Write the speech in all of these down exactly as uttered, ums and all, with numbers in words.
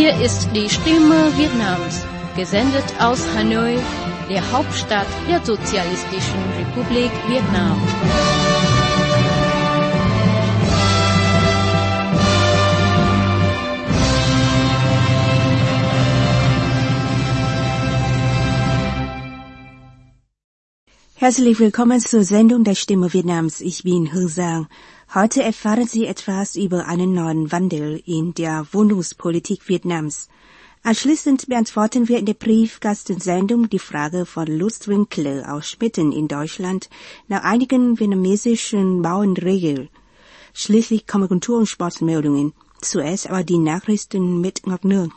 Hier ist die Stimme Vietnams, gesendet aus Hanoi, der Hauptstadt der Sozialistischen Republik Vietnam. Herzlich willkommen zur Sendung der Stimme Vietnams. Ich bin Hương Giang. Heute erfahren Sie etwas über einen neuen Wandel in der Wohnungspolitik Vietnams. Anschließend beantworten wir in der Briefkastensendung die Frage von Lutz Winkler aus Schmitten in Deutschland nach einigen vietnamesischen Bauernregeln. Schließlich kommen Kultur- und Sportmeldungen. Zuerst aber die Nachrichten mit Ngọc Nương.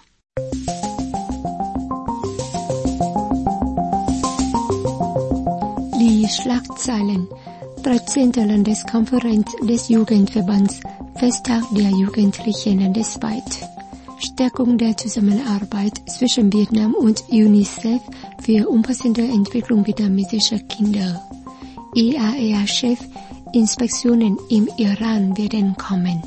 Die Schlagzeilen. dreizehnte Landeskonferenz des Jugendverbands, Festtag der Jugendlichen landesweit. Stärkung der Zusammenarbeit zwischen Vietnam und UNICEF für umfassende Entwicklung vietnamesischer Kinder. I A E A-Chef, Inspektionen im Iran werden kommen.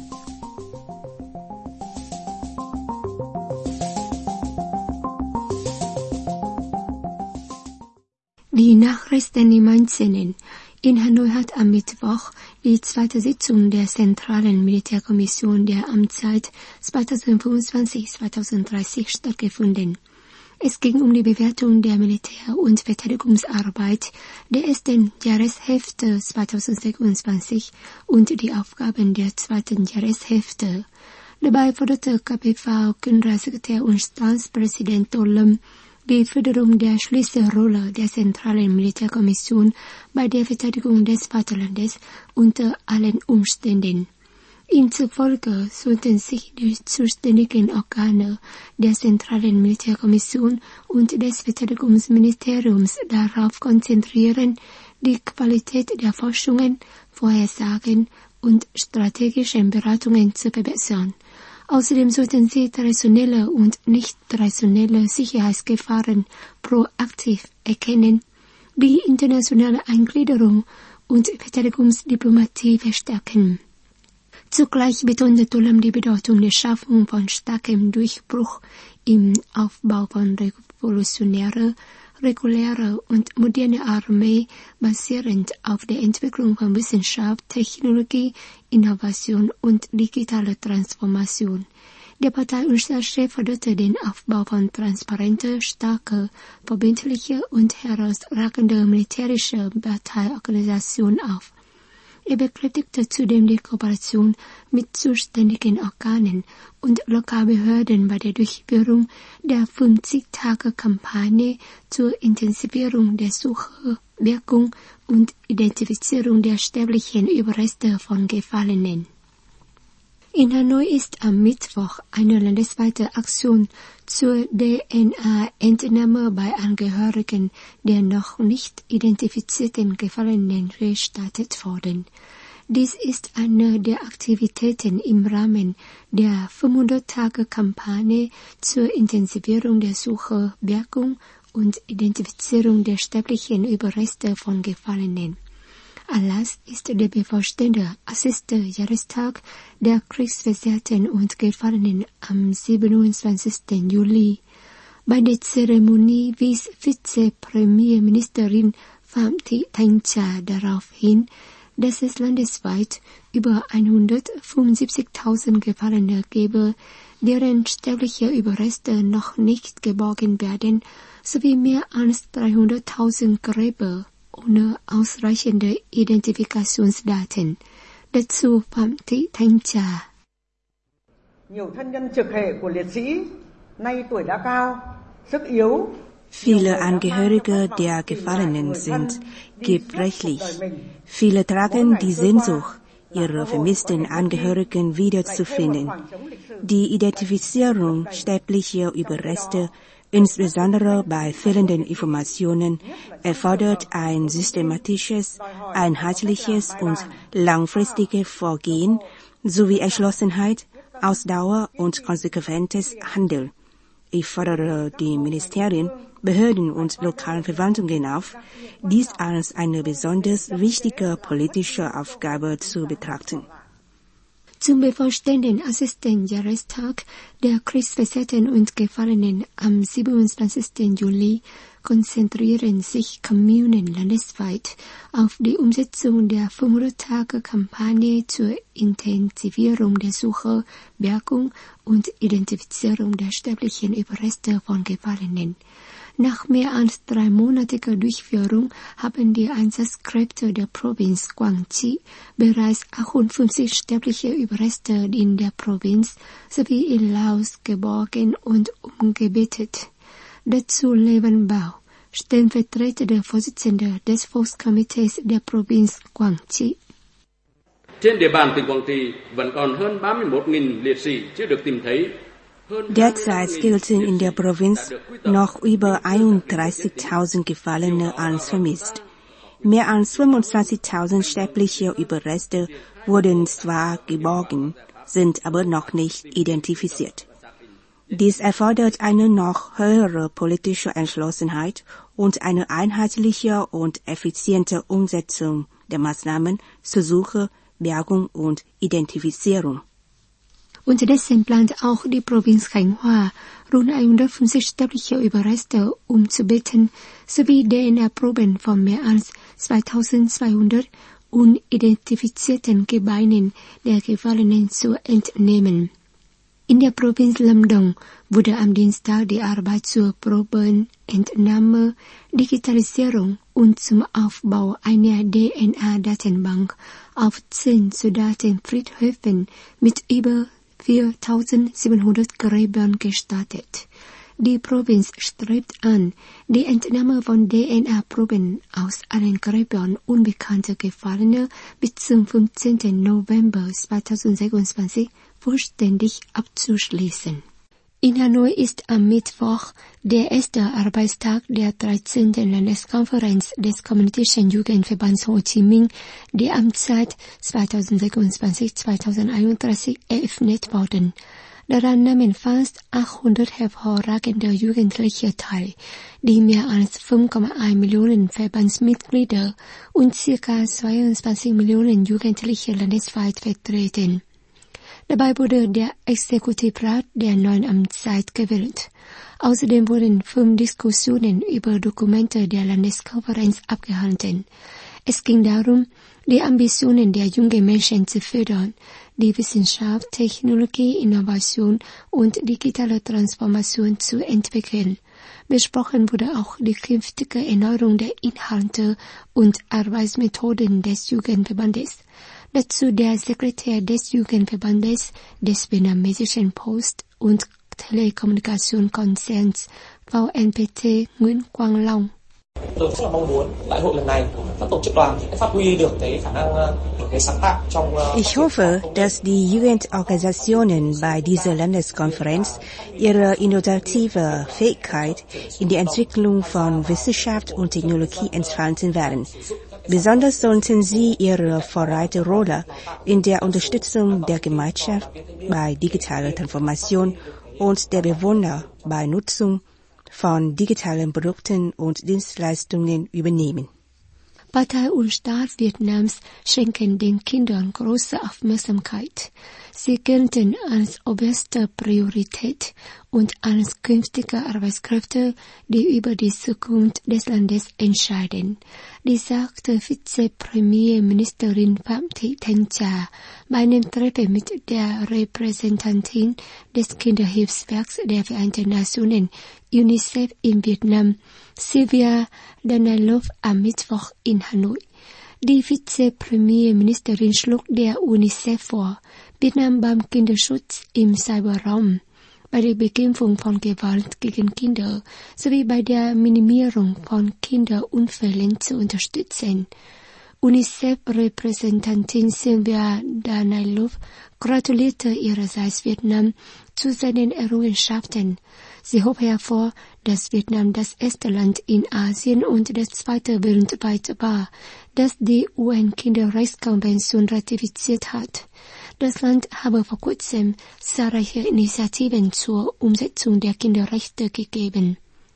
Die Nachrichten im Einzelnen. In Hanoi hat am Mittwoch die zweite Sitzung der Zentralen Militärkommission der Amtszeit zweitausendfünfundzwanzig bis zweitausenddreißig stattgefunden. Es ging um die Bewertung der Militär- und Verteidigungsarbeit der ersten Jahreshälfte zweitausendsechsundzwanzig und die Aufgaben der zweiten Jahreshälfte. Dabei forderte K P V-Generalsekretär und Staatspräsident Tô Lâm die Förderung der Schlüsselrolle der Zentralen Militärkommission bei der Verteidigung des Vaterlandes unter allen Umständen. Ihm zufolge sollten sich die zuständigen Organe der Zentralen Militärkommission und des Verteidigungsministeriums darauf konzentrieren, die Qualität der Forschungen, Vorhersagen und strategischen Beratungen zu verbessern. Außerdem sollten sie traditionelle und nicht traditionelle Sicherheitsgefahren proaktiv erkennen, die internationale Eingliederung und Verteidigungsdiplomatie verstärken. Zugleich betonte Tô Lâm die Bedeutung der Schaffung von starkem Durchbruch im Aufbau von revolutionärer, regulärer und moderner Armee basierend auf der Entwicklung von Wissenschaft, Technologie, Innovation und digitaler Transformation. Der Partei- und Staatschef forderte den Aufbau von transparenter, starker, verbindlicher und herausragender militärischer Parteiorganisation auf. Er bekräftigte zudem die Kooperation mit zuständigen Organen und Lokalbehörden bei der Durchführung der fünfzig-Tage-Kampagne zur Intensivierung der Suche, Wirkung und Identifizierung der sterblichen Überreste von Gefallenen. In Hanoi ist am Mittwoch eine landesweite Aktion zur D N A-Entnahme bei Angehörigen der noch nicht identifizierten Gefallenen gestartet worden. Dies ist eine der Aktivitäten im Rahmen der fünfhundert-Tage-Kampagne zur Intensivierung der Suche, Bergung und Identifizierung der sterblichen Überreste von Gefallenen. Anlass ist der bevorstehende achtzigste Jahrestag der Kriegsversehrten und Gefallenen am siebenundzwanzigsten Juli. Bei der Zeremonie wies Vizepremierministerin Phạm Thị Thanh Trà darauf hin, dass es landesweit über hundertfünfundsiebzigtausend Gefallene gebe, deren sterbliche Überreste noch nicht geborgen werden, sowie mehr als dreihunderttausend Gräber ohne ausreichende Identifikationsdaten. Dazu Phạm Thị Thanh Trà. Nhiều thân nhân trực hệ của liệt sĩ nay tuổi đã cao, sức yếu. Viele Angehörige der Gefallenen sind gebrechlich. Viele tragen die Sehnsucht, ihre vermissten Angehörigen wiederzufinden. Die Identifizierung sterblicher Überreste, insbesondere bei fehlenden Informationen, erfordert ein systematisches, einheitliches und langfristiges Vorgehen sowie Entschlossenheit, Ausdauer und konsequentes Handeln. Ich fordere die Ministerien, Behörden und lokalen Verwaltungen auf, dies als eine besonders wichtige politische Aufgabe zu betrachten. Zum bevorstehenden Assistentenjahrestag der Kriegsversehrten und Gefallenen am siebenundzwanzigsten Juli konzentrieren sich Kommunen landesweit auf die Umsetzung der fünfhundert-Tage-Kampagne zur Intensivierung der Suche, Bergung und Identifizierung der sterblichen Überreste von Gefallenen. Nach mehr als dreimonatiger Durchführung haben die Einsatzkräfte der Provinz Guangxi bereits achtundfünfzig sterbliche Überreste in der Provinz sowie in Laos geborgen und umgebettet. Dazu Levin Bao, stellvertretender Vorsitzender des Volkskomitees der Provinz Guangxi. Trên địa bàn tỉnh Quảng Trị vẫn còn hơn ba mươi mốt nghìn liệt sĩ chưa được tìm thấy. Derzeit gelten in der Provinz noch über einunddreißigtausend Gefallene als vermisst. Mehr als fünfundzwanzigtausend sterbliche Überreste wurden zwar geborgen, sind aber noch nicht identifiziert. Dies erfordert eine noch höhere politische Entschlossenheit und eine einheitliche und effiziente Umsetzung der Maßnahmen zur Suche, Bergung und Identifizierung. Unterdessen plant auch die Provinz Hainhua, rund hundertfünfzig sterbliche Überreste umzubeten, sowie D N A-Proben von mehr als zweitausendzweihundert unidentifizierten Gebeinen der Gefallenen zu entnehmen. In der Provinz Lamdong wurde am Dienstag die Arbeit zur Probenentnahme, Digitalisierung und zum Aufbau einer D N A-Datenbank auf zehn Soldatenfriedhöfen mit über viertausendsiebenhundert Gräbern gestartet. Die Provinz strebt an, die Entnahme von D N A-Proben aus allen Gräbern unbekannter Gefallener bis zum fünfzehnten November zweitausendsechsundzwanzig vollständig abzuschließen. In Hanoi ist am Mittwoch der erste Arbeitstag der dreizehnten Landeskonferenz des Kommunistischen Jugendverbands Ho Chi Minh, die Amtszeit zweitausendsechsundzwanzig bis zweitausendeinunddreißig eröffnet worden. Daran nahmen fast achthundert hervorragende Jugendliche teil, die mehr als fünf Komma eins Millionen Verbandsmitglieder und ca. zweiundzwanzig Millionen Jugendliche landesweit vertreten. Dabei wurde der Exekutivrat der neuen Amtszeit gewählt. Außerdem wurden fünf Diskussionen über Dokumente der Landeskonferenz abgehalten. Es ging darum, die Ambitionen der jungen Menschen zu fördern, die Wissenschaft, Technologie, Innovation und digitale Transformation zu entwickeln. Besprochen wurde auch die künftige Erneuerung der Inhalte und Arbeitsmethoden des Jugendverbandes. Dazu der Sekretär des Jugendverbandes des Vietnamesischen Post- und Telekommunikationskonzerns V N P T Nguyễn Quang Long. Tôi rất là mong muốn đại hội lần này các tổ chức đoàn sẽ phát huy được cái khả năng cái sáng tạo trong. Ich hoffe, dass die Jugendorganisationen bei dieser Landeskonferenz ihre innovative Fähigkeit in die Entwicklung von Wissenschaft und Technologie entfalten werden. Besonders sollten sie ihre Vorreiterrolle in der Unterstützung der Gemeinschaft bei digitaler Transformation und der Bewohner bei Nutzung von digitalen Produkten und Dienstleistungen übernehmen. Partei und Staat Vietnams schenken den Kindern große Aufmerksamkeit. Sie gelten als oberste Priorität und als künftige Arbeitskräfte, die über die Zukunft des Landes entscheiden. Dies sagte Vizepremierministerin Pham Thị Thanh Cha bei einem Treffen mit der Repräsentantin des Kinderhilfswerks der Vereinten Nationen UNICEF in Vietnam, Sylvia Danilov, am Mittwoch in Hanoi. Die Vizepremierministerin schlug der UNICEF vor, Vietnam beim Kinderschutz im Cyberraum, bei der Bekämpfung von Gewalt gegen Kinder sowie bei der Minimierung von Kinderunfällen zu unterstützen. UNICEF-Repräsentantin Sylvia Danilov gratulierte ihrerseits Vietnam zu seinen Errungenschaften. Sie hob hervor, dass Vietnam das erste Land in Asien und das zweite weltweit war, das die U N-Kinderrechtskonvention ratifiziert hat. Das Land habe vor kurzem zahlreiche Initiativen zur Umsetzung der Kinderrechte gegeben.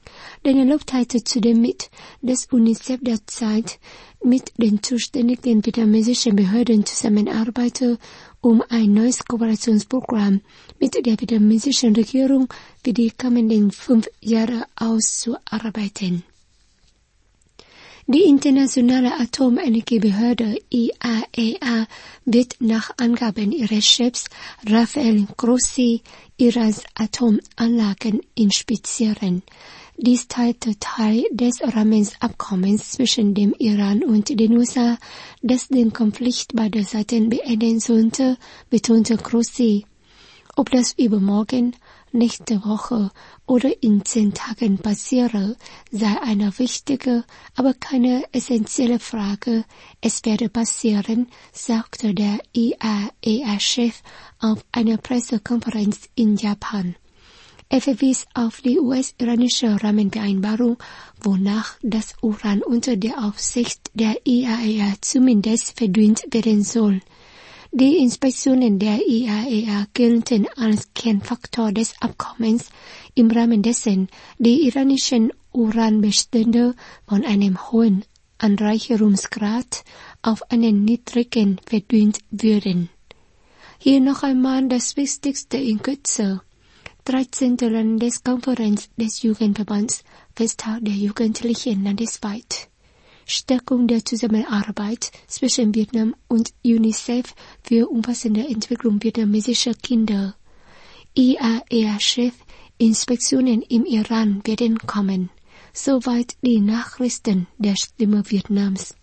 Daniel Lob teilte zudem mit, dass UNICEF derzeit mit den zuständigen vietnamesischen Behörden zusammenarbeite, um ein neues Kooperationsprogramm mit der vietnamesischen Regierung für die kommenden fünf Jahre auszuarbeiten. Die internationale Atomenergiebehörde I A E A wird nach Angaben ihres Chefs Rafael Grossi Irans Atomanlagen inspizieren. Dies teilte Teil des Rahmenabkommens zwischen dem Iran und den U S A, das den Konflikt beider Seiten beenden sollte, betonte Grossi. Ob das übermorgen, nächste Woche oder in zehn Tagen passiere, sei eine wichtige, aber keine essentielle Frage. Es werde passieren, sagte der I A E A-Chef auf einer Pressekonferenz in Japan. Er verwies auf die U S-iranische Rahmenvereinbarung, wonach das Uran unter der Aufsicht der I A E A zumindest verdünnt werden soll. Die Inspektionen der I A E A gelten als Kernfaktor des Abkommens, im Rahmen dessen die iranischen Uranbestände von einem hohen Anreicherungsgrad auf einen niedrigen verdünnt würden. Hier noch einmal das Wichtigste in Kürze. dreizehnte Landeskonferenz des Jugendverbands Festtag der Jugendlichen landesweit. Stärkung der Zusammenarbeit zwischen Vietnam und UNICEF für umfassende Entwicklung vietnamesischer Kinder. I A E A-Chef, Inspektionen im Iran werden kommen. Soweit die Nachrichten der Stimme Vietnams.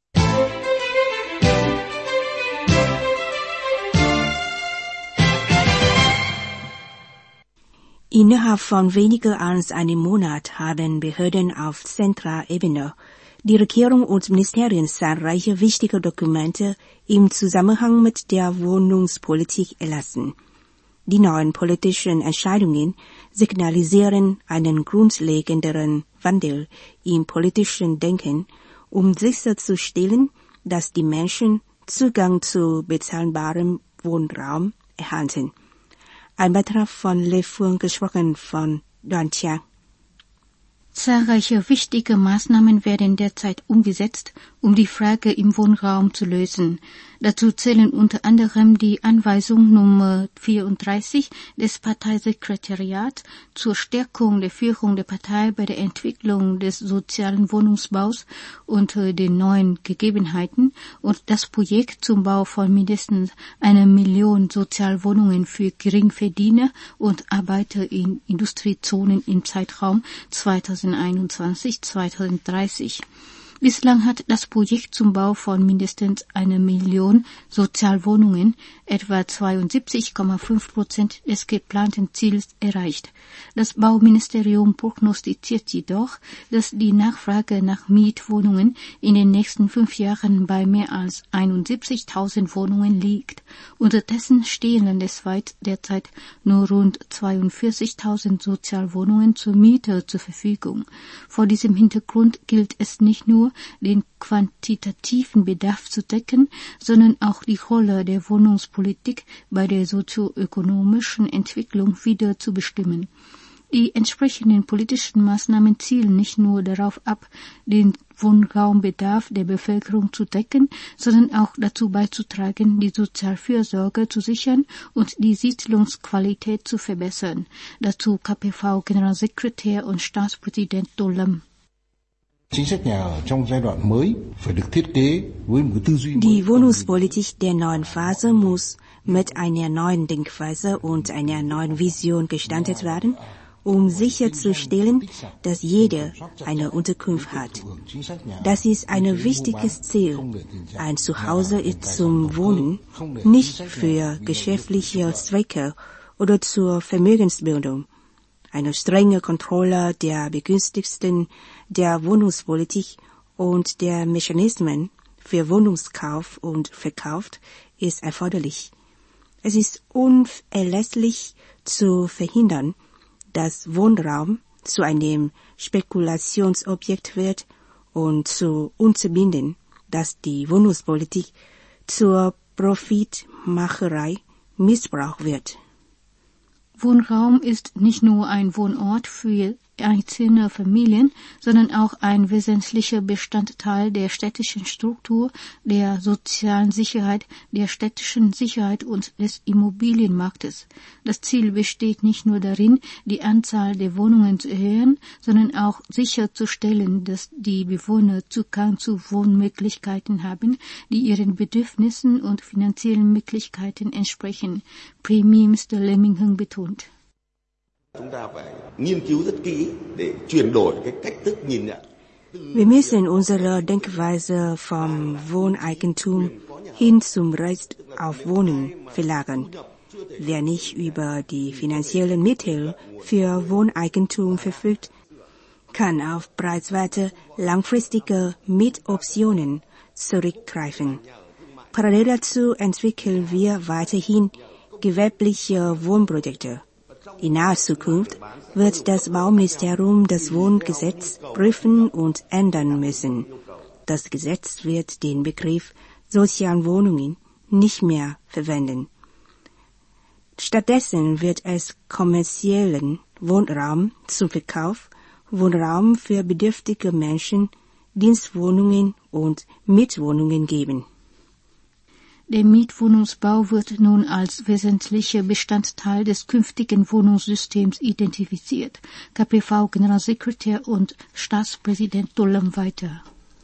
Innerhalb von weniger als einem Monat haben Behörden auf Zentralebene, die Regierung und Ministerien zahlreiche wichtige Dokumente im Zusammenhang mit der Wohnungspolitik erlassen. Die neuen politischen Entscheidungen signalisieren einen grundlegenderen Wandel im politischen Denken, um sicherzustellen, dass die Menschen Zugang zu bezahlbarem Wohnraum erhalten. Ein Beitrag von Le Phuong, gesprochen von Đoàn Chiang. Zahlreiche wichtige Maßnahmen werden derzeit umgesetzt, um die Frage im Wohnraum zu lösen. Dazu zählen unter anderem die Anweisung Nummer vierunddreißig des Parteisekretariats zur Stärkung der Führung der Partei bei der Entwicklung des sozialen Wohnungsbaus unter den neuen Gegebenheiten und das Projekt zum Bau von mindestens einer Million Sozialwohnungen für Geringverdiener und Arbeiter in Industriezonen im Zeitraum zweitausendeinundzwanzig bis zweitausenddreißig. Bislang hat das Projekt zum Bau von mindestens einer Million Sozialwohnungen, etwa zweiundsiebzig Komma fünf Prozent des geplanten Ziels, erreicht. Das Bauministerium prognostiziert jedoch, dass die Nachfrage nach Mietwohnungen in den nächsten fünf Jahren bei mehr als einundsiebzigtausend Wohnungen liegt. Unterdessen stehen landesweit derzeit nur rund zweiundvierzigtausend Sozialwohnungen zur Miete zur Verfügung. Vor diesem Hintergrund gilt es nicht nur, den quantitativen Bedarf zu decken, sondern auch die Rolle der Wohnungspolitik bei der sozioökonomischen Entwicklung wieder zu bestimmen. Die entsprechenden politischen Maßnahmen zielen nicht nur darauf ab, den Wohnraumbedarf der Bevölkerung zu decken, sondern auch dazu beizutragen, die Sozialfürsorge zu sichern und die Siedlungsqualität zu verbessern. Dazu K P V-Generalsekretär und Staatspräsident Do Lâm. Die Wohnungspolitik der neuen Phase muss mit einer neuen Denkweise und einer neuen Vision gestaltet werden, um sicherzustellen, dass jeder eine Unterkunft hat. Das ist ein wichtiges Ziel. Ein Zuhause ist zum Wohnen, nicht für geschäftliche Zwecke oder zur Vermögensbildung. Eine strenge Kontrolle der Begünstigten der Wohnungspolitik und der Mechanismen für Wohnungskauf und Verkauf ist erforderlich. Es ist unerlässlich zu verhindern, dass Wohnraum zu einem Spekulationsobjekt wird und zu unterbinden, dass die Wohnungspolitik zur Profitmacherei missbraucht wird. Wohnraum ist nicht nur ein Wohnort für einzelner Familien, sondern auch ein wesentlicher Bestandteil der städtischen Struktur, der sozialen Sicherheit, der städtischen Sicherheit und des Immobilienmarktes. Das Ziel besteht nicht nur darin, die Anzahl der Wohnungen zu erhöhen, sondern auch sicherzustellen, dass die Bewohner Zugang zu Wohnmöglichkeiten haben, die ihren Bedürfnissen und finanziellen Möglichkeiten entsprechen, Premier Mister Lemmingham betont. Wir müssen unsere Denkweise vom Wohneigentum hin zum Recht auf Wohnen verlagern. Wer nicht über die finanziellen Mittel für Wohneigentum verfügt, kann auf preiswerte, langfristige Mietoptionen zurückgreifen. Parallel dazu entwickeln wir weiterhin gewerbliche Wohnprojekte. In naher Zukunft wird das Bauministerium das Wohngesetz prüfen und ändern müssen. Das Gesetz wird den Begriff sozialen Wohnungen nicht mehr verwenden. Stattdessen wird es kommerziellen Wohnraum zum Verkauf, Wohnraum für bedürftige Menschen, Dienstwohnungen und Mietwohnungen geben. Der Mietwohnungsbau wird nun als wesentlicher Bestandteil des künftigen Wohnungssystems identifiziert. K P V-Generalsekretär und Staatspräsident Tolam weiter.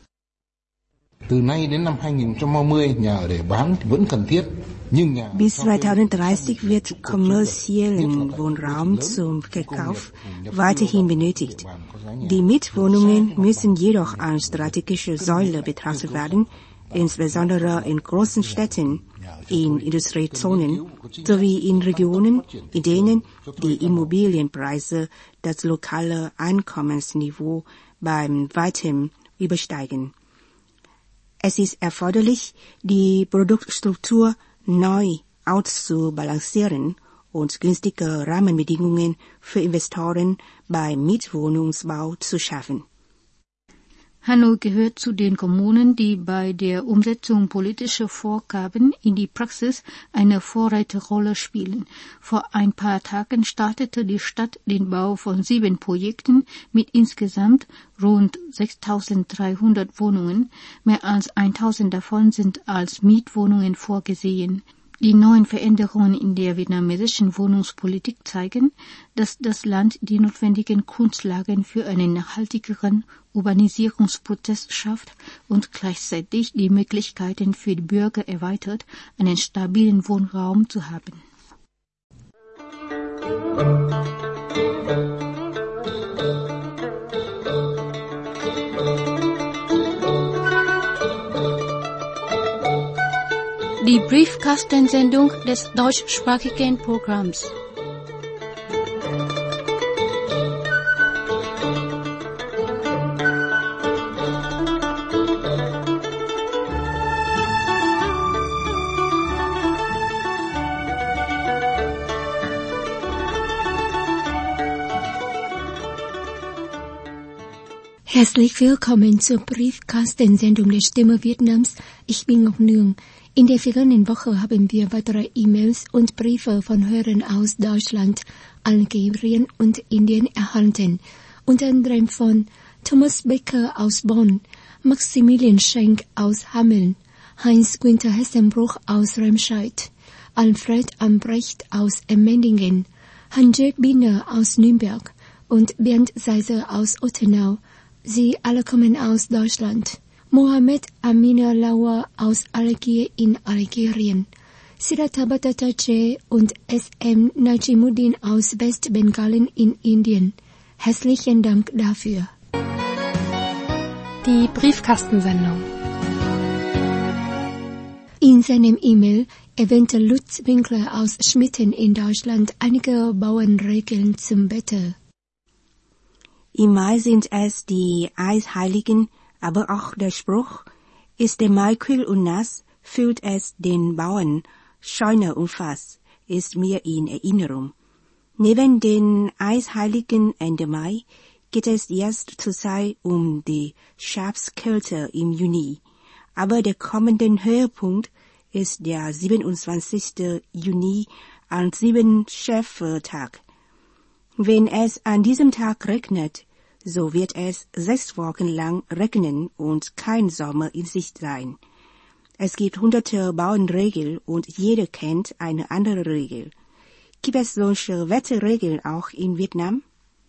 Bis zweitausenddreißig wird kommerziellen Wohnraum zum Verkauf weiterhin benötigt. Die Mietwohnungen müssen jedoch als strategische Säule betrachtet werden, insbesondere in großen Städten, in Industriezonen sowie in Regionen, in denen die Immobilienpreise das lokale Einkommensniveau beim weitem übersteigen. Es ist erforderlich, die Produktstruktur neu auszubalancieren und günstige Rahmenbedingungen für Investoren beim Mietwohnungsbau zu schaffen. Hanoi gehört zu den Kommunen, die bei der Umsetzung politischer Vorgaben in die Praxis eine Vorreiterrolle spielen. Vor ein paar Tagen startete die Stadt den Bau von sieben Projekten mit insgesamt rund sechstausenddreihundert Wohnungen. Mehr als tausend davon sind als Mietwohnungen vorgesehen. Die neuen Veränderungen in der vietnamesischen Wohnungspolitik zeigen, dass das Land die notwendigen Grundlagen für einen nachhaltigeren Urbanisierungsprozess schafft und gleichzeitig die Möglichkeiten für die Bürger erweitert, einen stabilen Wohnraum zu haben. Die Briefkastensendung des deutschsprachigen Programms. Herzlich willkommen zur Briefkastensendung der Stimme Vietnams. Ich bin Ngọc Nương. In der vergangenen Woche haben wir weitere E-Mails und Briefe von Hörern aus Deutschland, Algerien und Indien erhalten, unter anderem von Thomas Becker aus Bonn, Maximilian Schenk aus Hameln, Heinz-Günther Hessenbruch aus Remscheid, Alfred Ambrecht aus Emmendingen, Hans-Jörg Biener aus Nürnberg und Bernd Seiser aus Ottenau. Sie alle kommen aus Deutschland. Mohammed Amina Lawa aus Algier in Algerien, Siddhartha Bhattacharya und S M Najimuddin aus Westbengalen in Indien. Herzlichen Dank dafür. Die Briefkastensendung. In seinem E-Mail erwähnte Lutz Winkler aus Schmitten in Deutschland einige Bauernregeln zum Wetter. Im Mai sind es die Eisheiligen, aber auch der Spruch, ist der Mai kühl und nass, füllt es den Bauern Scheune und Fass, ist mir in Erinnerung. Neben den Eisheiligen Ende Mai geht es jetzt zurzeit um die Schafskälte im Juni. Aber der kommende Höhepunkt ist der siebenundzwanzigste Juni als Sieben-Schäfer-Tag. Wenn es an diesem Tag regnet, so wird es sechs Wochen lang regnen und kein Sommer in Sicht sein. Es gibt hunderte Bauernregeln und jeder kennt eine andere Regel. Gibt es solche Wetterregeln auch in Vietnam?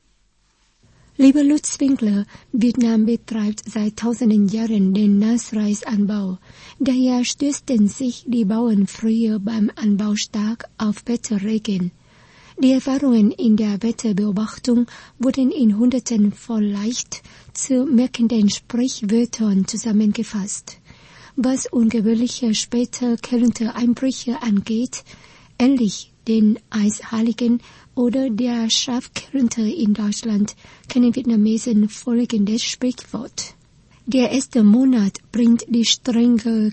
Lieber Lutz Winkler, Vietnam betreibt seit tausenden Jahren den Nassreisanbau. Daher stützten sich die Bauern früher beim Anbau stark auf Wetterregeln. Die Erfahrungen in der Wetterbeobachtung wurden in Hunderten von leicht zu merkenden Sprichwörtern zusammengefasst. Was ungewöhnliche späte Kälteeinbrüche angeht, ähnlich den Eisheiligen oder der Schafkälte in Deutschland, kennen Vietnamesen folgendes Sprichwort. Der erste Monat bringt die strenge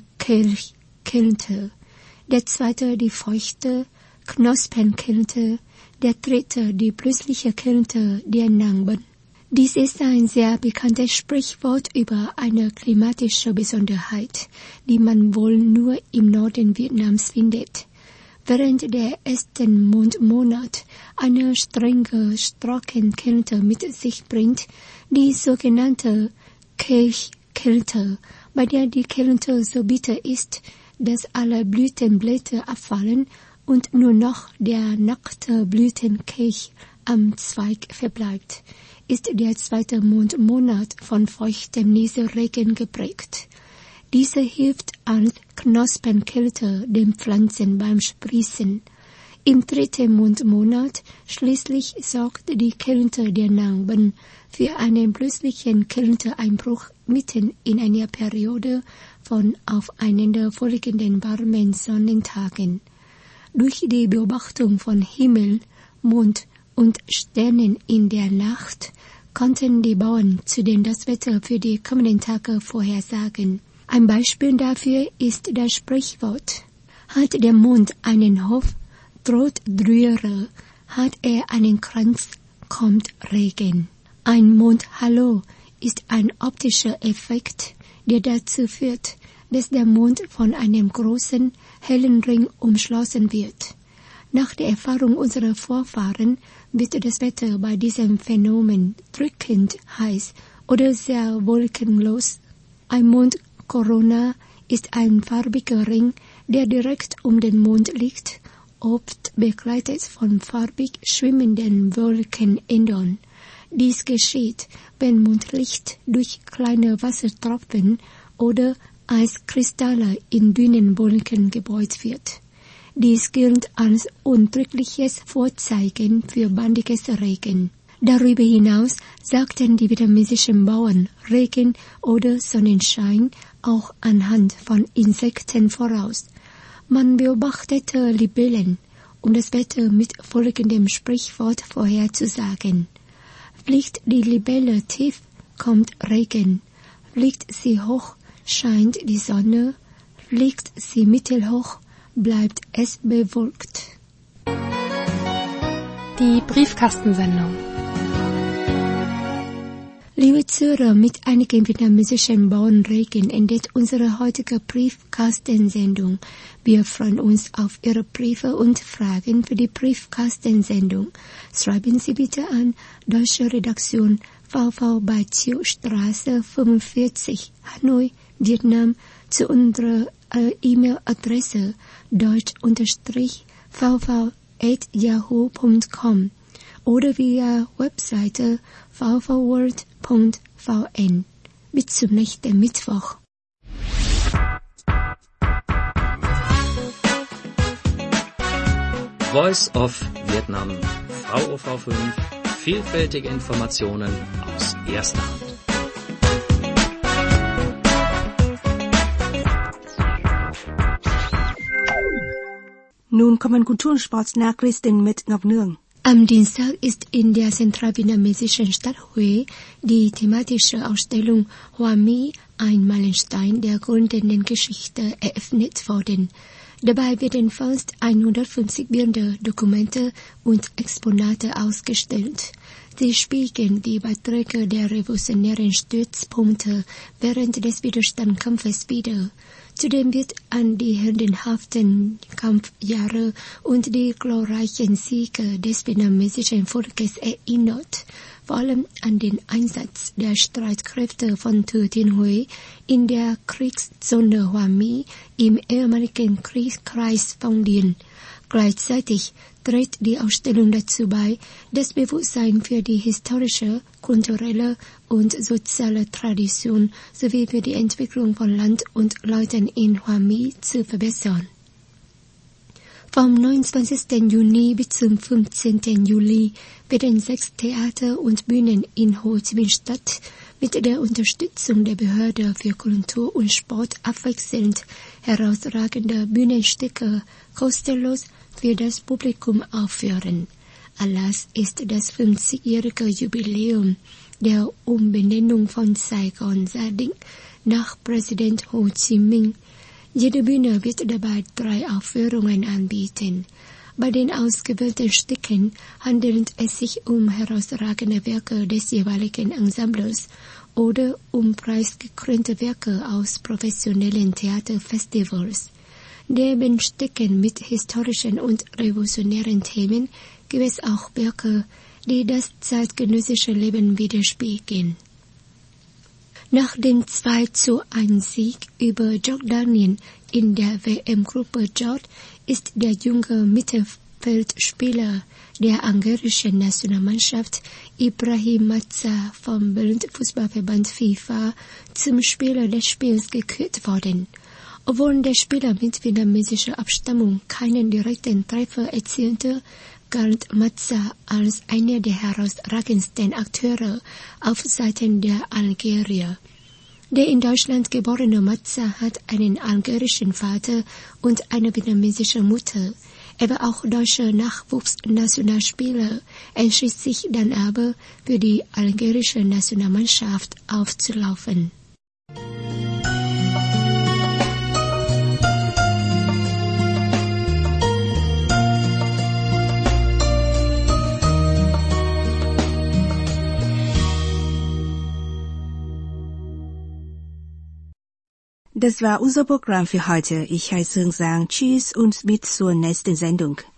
Kälte, der zweite die feuchte Knospenkälte, der dritte die plötzliche Kälte der Nanben. Dies ist ein sehr bekanntes Sprichwort über eine klimatische Besonderheit, die man wohl nur im Norden Vietnams findet. Während der ersten Mondmonat eine strenge Trockenkälte mit sich bringt, die sogenannte Kelchkälte, bei der die Kälte so bitter ist, dass alle Blütenblätter abfallen und nur noch der nackte Blütenkelch am Zweig verbleibt, ist der zweite Mondmonat von feuchtem Nieselregen geprägt. Diese hilft als Knospenkälte den Pflanzen beim Sprießen. Im dritten Mondmonat schließlich sorgt die Kälte der Nanben für einen plötzlichen Kälteeinbruch mitten in einer Periode von aufeinander folgenden warmen Sonnentagen. Durch die Beobachtung von Himmel, Mond und Sternen in der Nacht konnten die Bauern zudem das Wetter für die kommenden Tage vorhersagen. Ein Beispiel dafür ist das Sprichwort: Hat der Mond einen Hof, droht Dürre, hat er einen Kranz, kommt Regen. Ein Mondhalo ist ein optischer Effekt, der dazu führt, dass der Mond von einem großen, hellen Ring umschlossen wird. Nach der Erfahrung unserer Vorfahren wird das Wetter bei diesem Phänomen drückend heiß oder sehr wolkenlos. Ein Mondkorona ist ein farbiger Ring, der direkt um den Mond liegt, oft begleitet von farbig schwimmenden Wolkenendern. Dies geschieht, wenn Mondlicht durch kleine Wassertropfen oder Eiskristalle in dünnen Wolken gebeut wird. Dies gilt als undrückliches Vorzeichen für bandiges Regen. Darüber hinaus sagten die vietnamesischen Bauern Regen oder Sonnenschein auch anhand von Insekten voraus. Man beobachtete Libellen, um das Wetter mit folgendem Sprichwort vorherzusagen. Fliegt die Libelle tief, kommt Regen. Fliegt sie hoch, scheint die Sonne. Fliegt sie mittelhoch, bleibt es bewölkt. Die Briefkastensendung. Liebe Zuhörer, mit einigen vietnamesischen Bauernregeln endet unsere heutige Briefkastensendung. Wir freuen uns auf Ihre Briefe und Fragen für die Briefkastensendung. Schreiben Sie bitte an Deutsche Redaktion V V Ba Chiu Straße fünfundvierzig, Hanoi, Vietnam, zu unserer äh, E-Mail-Adresse deutsch-v v at yahoo punkt com oder via Webseite v v world punkt v n. Bis zum nächsten Mittwoch. Voice of Vietnam, V O V fünf, vielfältige Informationen aus erster Hand. Nun kommen Kultur- und Sportsnachrichten mit Ngọc Nương. Am Dienstag ist in der zentralvietnamesischen Stadt Hue die thematische Ausstellung Hoa Mi, ein Meilenstein der goldenen Geschichte, eröffnet worden. Dabei werden fast hundertfünfzig Bilder, Dokumente und Exponate ausgestellt. Sie spiegeln die Beiträge der revolutionären Stützpunkte während des Widerstandskampfes wider. Zudem wird an die heldenhaften Kampfjahre und die glorreichen Siege des vietnamesischen Volkes erinnert, vor allem an den Einsatz der Streitkräfte von Thừa Thiên Huế in der Kriegszone Hoa My im ehemaligen Kriegskreis Phong Dien. Gleichzeitig trägt die Ausstellung dazu bei, das Bewusstsein für die historische, kulturelle und soziale Tradition sowie für die Entwicklung von Land und Leuten in Hoa My zu verbessern. Vom neunundzwanzigsten Juni bis zum fünfzehnten Juli werden sechs Theater und Bühnen in Ho Chi Minh Stadt mit der Unterstützung der Behörde für Kultur und Sport abwechselnd herausragende Bühnenstücke kostenlos für das Publikum aufführen. Anlass ist das fünfzigjährige Jubiläum der Umbenennung von Saigon Gia Dinh nach Präsident Ho Chi Minh. Jede Bühne wird dabei drei Aufführungen anbieten. Bei den ausgewählten Stücken handelt es sich um herausragende Werke des jeweiligen Ensembles oder um preisgekrönte Werke aus professionellen Theaterfestivals. Neben Stücken mit historischen und revolutionären Themen gibt es auch Werke, die das zeitgenössische Leben widerspiegeln. Nach dem zwei zu eins Sieg über Jordanien in der W M-Gruppe J ist der junge Mittelfeldspieler der algerischen Nationalmannschaft Ibrahim Matza vom Weltfußballverband FIFA zum Spieler des Spiels gekürt worden. Obwohl der Spieler mit vietnamesischer Abstammung keinen direkten Treffer erzielte, galt Matza als einer der herausragendsten Akteure auf Seiten der Algerier. Der in Deutschland geborene Matza hat einen algerischen Vater und eine vietnamesische Mutter. Er war auch deutscher Nachwuchsnationalspieler, entschloss sich dann aber für die algerische Nationalmannschaft aufzulaufen. Das war unser Programm für heute. Ich heiße Hương Giang. Tschüss und bis zur nächsten Sendung.